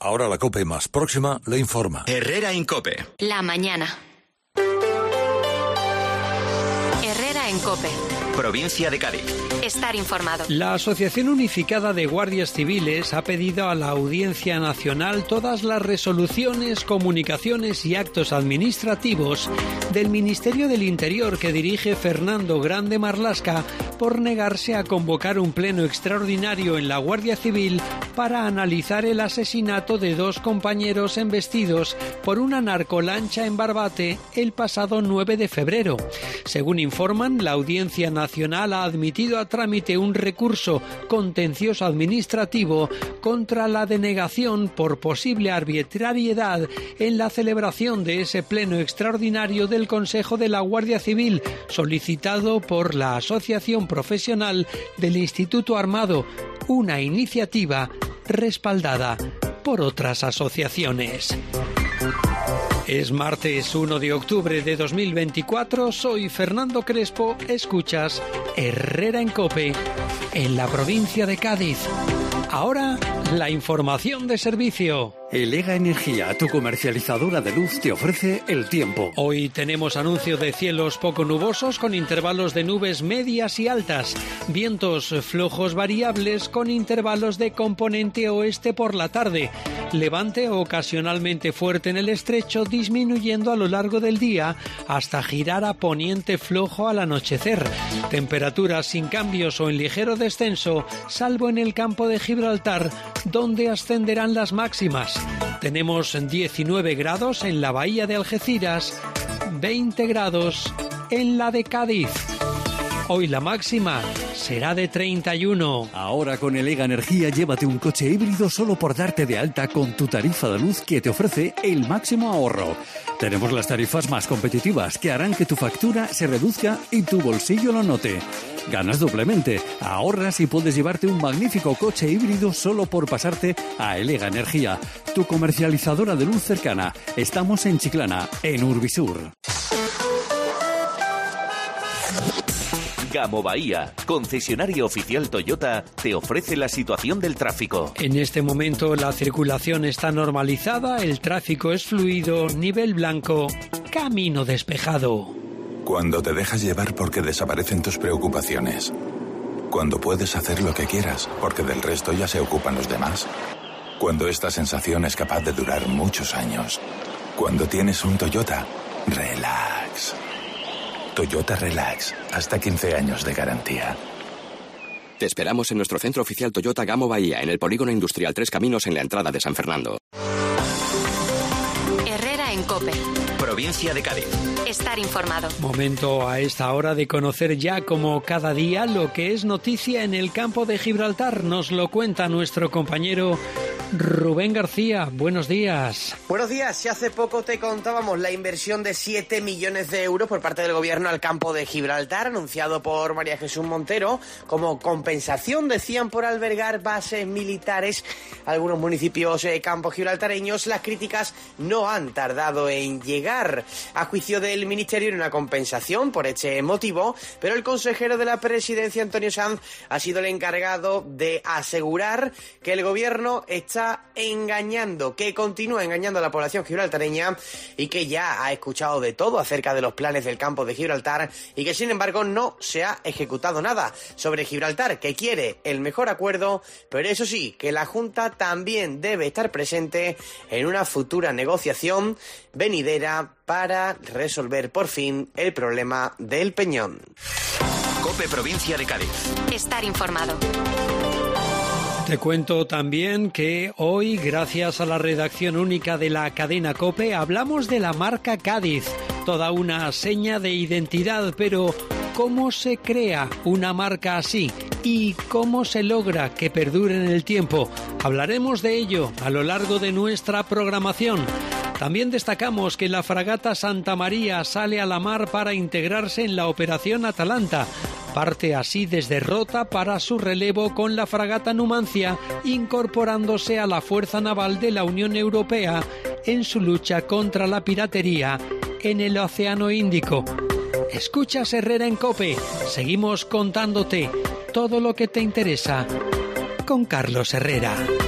Ahora la COPE más próxima le informa. Herrera en COPE. La mañana. Herrera en COPE. Provincia de Cádiz. Estar informado. La Asociación Unificada de Guardias Civiles ha pedido a la Audiencia Nacional todas las resoluciones, comunicaciones y actos administrativos del Ministerio del Interior que dirige Fernando Grande Marlaska por negarse a convocar un pleno extraordinario en la Guardia Civil para analizar el asesinato de 2 compañeros embestidos por una narcolancha en Barbate el pasado 9 de febrero. Según informan, la Audiencia Nacional ha admitido a trámite un recurso contencioso administrativo contra la denegación por posible arbitrariedad en la celebración de ese pleno extraordinario del Consejo de la Guardia Civil, solicitado por la Asociación Profesional del Instituto Armado, una iniciativa respaldada por otras asociaciones. Es martes 1 de octubre de 2024, soy Fernando Crespo, escuchas Herrera en COPE, en la provincia de Cádiz. Ahora, la información de servicio. Elega Energía, tu comercializadora de luz, te ofrece el tiempo. Hoy tenemos anuncio de cielos poco nubosos con intervalos de nubes medias y altas, vientos flojos variables con intervalos de componente oeste por la tarde, levante ocasionalmente fuerte en el estrecho, disminuyendo a lo largo del día hasta girar a poniente flojo al anochecer. Temperaturas sin cambios o en ligero descenso, salvo en el campo de Gibraltar, donde ascenderán las máximas. Tenemos 19 grados en la bahía de Algeciras, 20 grados en la de Cádiz. Hoy la máxima será de 31. Ahora con Elega Energía llévate un coche híbrido solo por darte de alta con tu tarifa de luz que te ofrece el máximo ahorro. Tenemos las tarifas más competitivas que harán que tu factura se reduzca y tu bolsillo lo note. Ganas doblemente, ahorras y puedes llevarte un magnífico coche híbrido solo por pasarte a Elega Energía, tu comercializadora de luz cercana. Estamos en Chiclana, en Urbisur. Gamo Bahía, concesionario oficial Toyota, te ofrece la situación del tráfico. En este momento la circulación está normalizada, el tráfico es fluido, nivel blanco, camino despejado. Cuando te dejas llevar porque desaparecen tus preocupaciones. Cuando puedes hacer lo que quieras porque del resto ya se ocupan los demás. Cuando esta sensación es capaz de durar muchos años. Cuando tienes un Toyota, relax. Toyota Relax, hasta 15 años de garantía. Te esperamos en nuestro centro oficial Toyota Gamo Bahía, en el Polígono Industrial Tres Caminos, en la entrada de San Fernando. Herrera en COPE. Provincia de Cádiz. Estar informado. Momento a esta hora de conocer ya como cada día lo que es noticia en el campo de Gibraltar. Nos lo cuenta nuestro compañero Rubén García. Buenos días. Buenos días. Si hace poco te contábamos la inversión de 7 millones de euros por parte del gobierno al campo de Gibraltar, anunciado por María Jesús Montero, como compensación, decían, por albergar bases militares algunos municipios campos gibraltareños, las críticas no han tardado en llegar. A juicio del Ministerio, era una compensación por este motivo, pero el consejero de la Presidencia, Antonio Sanz, ha sido el encargado de asegurar que el gobierno está engañando, que continúa engañando a la población gibraltareña y que ya ha escuchado de todo acerca de los planes del campo de Gibraltar y que sin embargo no se ha ejecutado nada sobre Gibraltar, que quiere el mejor acuerdo, pero eso sí, que la Junta también debe estar presente en una futura negociación venidera para resolver por fin el problema del Peñón. COPE Provincia de Cádiz. Estar informado. Te cuento también que hoy, gracias a la redacción única de la cadena COPE, hablamos de la marca Cádiz, toda una seña de identidad, pero ¿cómo se crea una marca así? ¿Y cómo se logra que perdure en el tiempo? Hablaremos de ello a lo largo de nuestra programación. También destacamos que la fragata Santa María sale a la mar para integrarse en la Operación Atalanta. Parte así desde Rota para su relevo con la fragata Numancia, incorporándose a la Fuerza Naval de la Unión Europea en su lucha contra la piratería en el Océano Índico. Escuchas Herrera en COPE. Seguimos contándote todo lo que te interesa con Carlos Herrera.